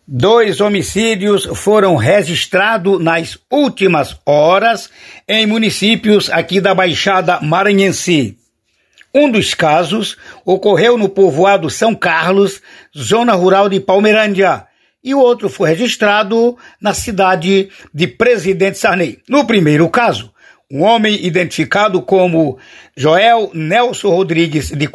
Dois homicídios foram registrados nas últimas horas em municípios aqui da Baixada Maranhense. Um dos casos ocorreu no povoado São Carlos, zona rural de Palmeirândia, e o outro foi registrado na cidade de Presidente Sarney. No primeiro caso, um homem identificado como Joel Nelson Rodrigues, de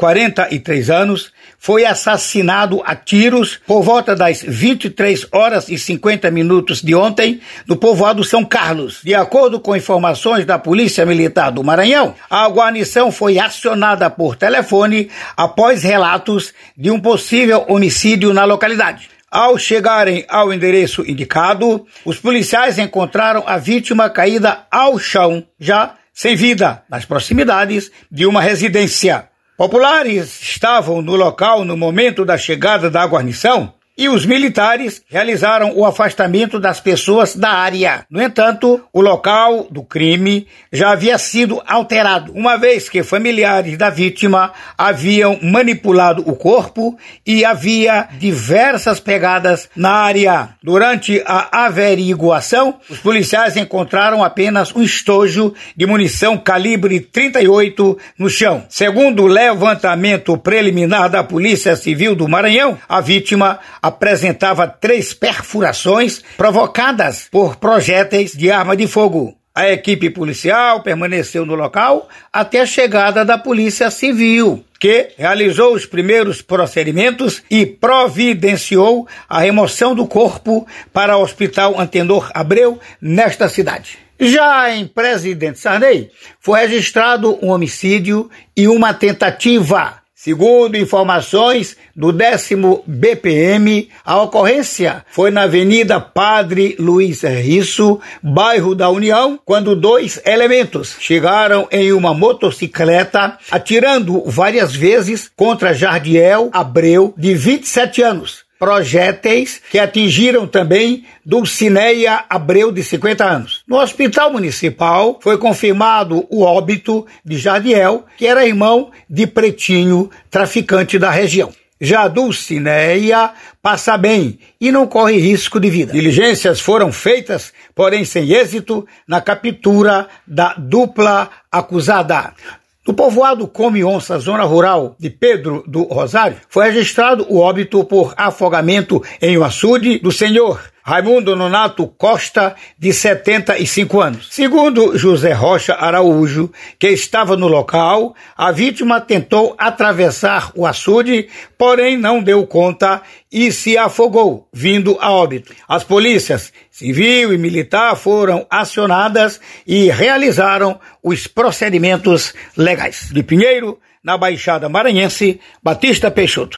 43 anos, foi assassinado a tiros por volta das 23 horas e 50 minutos de ontem, no povoado São Carlos. De acordo com informações da Polícia Militar do Maranhão, a guarnição foi acionada por telefone após relatos de um possível homicídio na localidade. Ao chegarem ao endereço indicado, os policiais encontraram a vítima caída ao chão, já sem vida, nas proximidades de uma residência. Populares estavam no local no momento da chegada da guarnição e os militares realizaram o afastamento das pessoas da área. No entanto, o local do crime já havia sido alterado, uma vez que familiares da vítima haviam manipulado o corpo e havia diversas pegadas na área. Durante a averiguação, os policiais encontraram apenas um estojo de munição calibre 38 no chão. Segundo o levantamento preliminar da Polícia Civil do Maranhão, a vítima apresentava 3 perfurações provocadas por projéteis de arma de fogo. A equipe policial permaneceu no local até a chegada da Polícia Civil, que realizou os primeiros procedimentos e providenciou a remoção do corpo para o Hospital Antenor Abreu, nesta cidade. Já em Presidente Sarney, foi registrado um homicídio e uma tentativa. Segundo informações do 10º BPM, a ocorrência foi na Avenida Padre Luiz Risso, bairro da União, quando 2 elementos chegaram em uma motocicleta, atirando várias vezes contra Jardiel Abreu, de 27 anos. Projéteis que atingiram também Dulcineia Abreu, de 50 anos. No hospital municipal foi confirmado o óbito de Jardiel, que era irmão de Pretinho, traficante da região. Já Dulcineia passa bem e não corre risco de vida. Diligências foram feitas, porém sem êxito, na captura da dupla acusada. No povoado Come Onça, zona rural de Pedro do Rosário, foi registrado o óbito por afogamento em um açude do senhor Raimundo Nonato Costa, de 75 anos. Segundo José Rocha Araújo, que estava no local, a vítima tentou atravessar o açude, porém não deu conta e se afogou, vindo a óbito. As polícias civil e militar foram acionadas e realizaram os procedimentos legais. De Pinheiro, na Baixada Maranhense, Batista Peixoto.